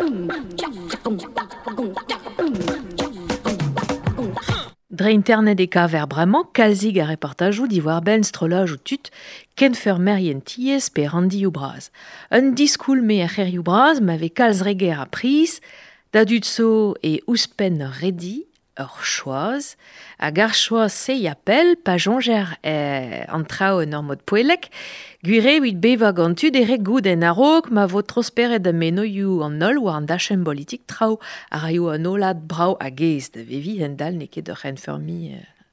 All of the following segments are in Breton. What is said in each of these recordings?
Dre internet eka ver bremañ kalzig a reportajou diwar ben strolaj ou tut ken fermerien ties pe Randy Ubraz. Un diskoul me a c'her Ubraz m'ave kalz reger a pris, da dud so e ouspen redi, ur choaz, hag ar choaz se yapel pa jonger an trao en ur mod poelek, gwire wit beva gantud ere goud en arok ma vo trosperet da menoioù an ol war an dachem politik trao a raio an olad brau a gez da vevi en dal neket ur renfermi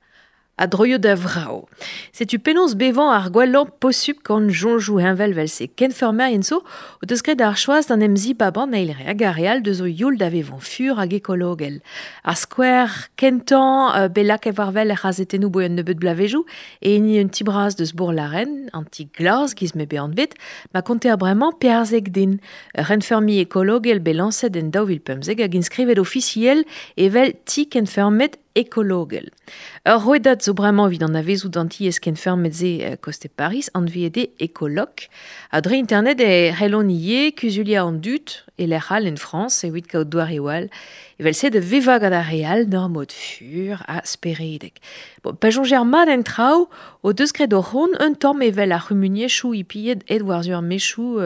a droio da vrao. Setu penaos bevan ar gwellañ posub kan jonjou henvel vel se ken fermer en so, o deus gret ar choaz d'an emzi baban eil re hag ar real deus o youl da vevon fur hag ekologel. Ar skwer kentan belak evarvel er razetenou boi an nebeud blavejou, e ni un ti braz deus bour laren, an ti glas giz me be an vet, ma konte a bremañ perzek din. Renfermi ekologel belancet en daouvil pemzek hag inskrivet officiel evel ti ken fermet ekologel. Ur roedat zo bremañ vid an avezou danti ken fermet ze koste Paris an vede ekolog. A dre internet e relon ie kuzulia an dut e l'er hal en France e wit kaout douar e wal. Evel se de vevag ad ar real nor mod fur a speredek. Bon, pa jonger mat en trao, o deus gret o hon un tamm evel ar c'humuniejou ipiet ed war zur mechou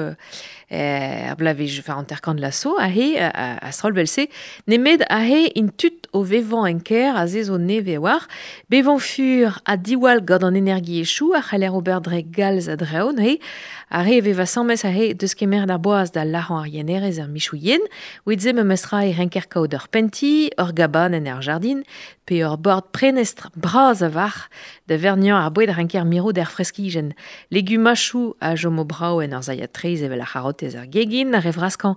ar blavej an terkant lasso a he a srol vel se nemet a he in tut o vevan enker a ze zo neve war bevan fur a diwal gant an energie echou a c'haller ober dre galz a dreon he a he veva sammez a he deus kemer da boaz da laran ar yenerez ar michou yen wit ze me mestra e renker kaout ur penti, ur gaban en ar jardin pe ur bord prenestre braz a var da vernian ar boued ar renker miro d'er freskijen legumachou a jomo brao en ar zaiatriz evel ar charotez ar gegin a revrazkan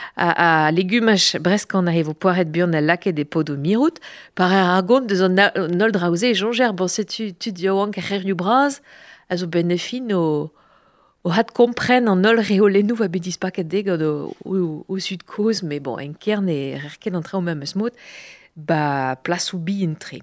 a legumach breskan a hevo poaret buan a laket e podo mirout par ar gont deus an nol draouze e jonger bon setu tu dioank a c'her braz a zo benefin o hat kompren an ol reolennou va bet dispaket deg o sud koz, mais bon, en kern e rerket an trao memes mod, ba plas oubi intre.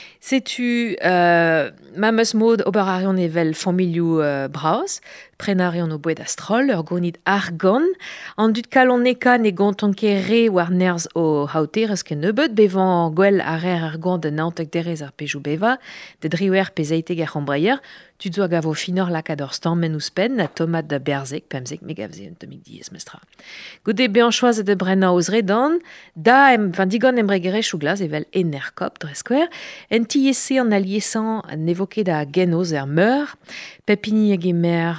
Setu memes mod ober arion evel familioù braz, pren arion o boed astrol, ur gonit argon, an dud kalon neka ne gantan ket re war nerz o haoterez ken nebeud, bevan gwell a rer ar gant an naontek derez ar pejou beva, de driouer pezeitek ar c'hombrayer, tu zo gavo finor lakad ur stammen ouspen, na tomat da berzek, pemzek me gavze un tomik diez mestra. Gode be an choaz de brenna oz redan, da digon embregere chouglas evel enerkop dreskwer, en ti ese an aliesan nevoket da genoz er meur, pepini hag emer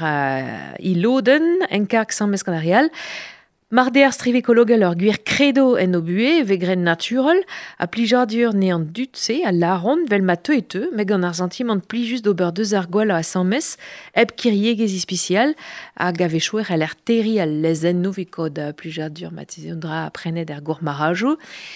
iloden, enkark sammez gant ar real, marde ar striv ekologel ur gwir kredo en o bue, vegren naturel, a plijardur ne an dut se, a laron, vel ma teu et teu, meg an ar sentiment pli just d'ober deus ar gwal a sammez, eb kiriegez ispicial, a gavechouer el er teri al lezen novikod a plijardur matizondra a prenet er gour marajou.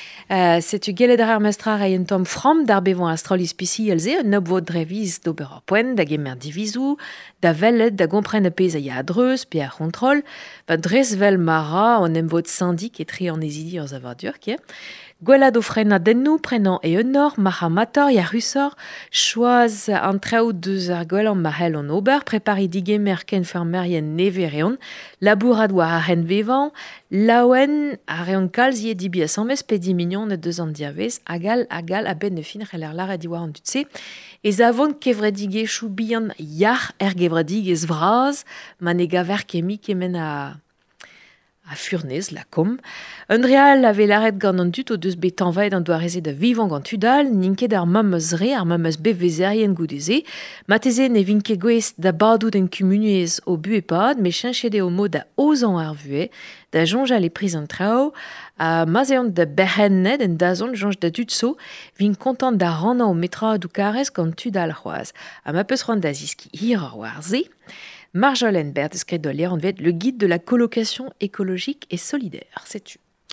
Setu gelet ar mestra a en tom fram d'ar bevan astrol ispici elze, un obvod dreviz d'ober ar poen, da gemer divizou, da vellet, da gompren a pez a ya adreuz, pe ar kontrol, va dres vel mara on emvod syndik et tri an ezidi ur zavardur, kie. Gwellad o frena dennou, prenan e eunor, maha mator, ya russor, choaz an traoù deus ar gwellan mahel an ober, prepari digemer ken fermerien nevereon, labourad war ar hen vevan, laouen a reon kalz ye dibi a sammez pe 10 millions de deus an diavez, agal a ben ne fin c'heller lar a diwar an dutse, ez avon kevredige chou bihan yar gevredige zvraz, man e gaver kemi kemen a furnez, la kom. Un real ave laret gant an dut o deus bet anvaet an doareze da vivan gant tudal, ninket ar mameuz re, ar mameuz bevezerien goudeze, mateze ne vinke gwez da bardout en kumunuez o buepad, me chenchede o mo da ozan ar vue, da jonjal e priz an trao, a mazeant da berhennet en dazon jonj da dut so, vin kontant da rana o metra dou karez gant tudal c'hoaz. A ma peus ran da ziski hir ar war ze, Marjolaine Bert skret da ler an vet le guide de la colocation écologique et solidaire. Sais-tu?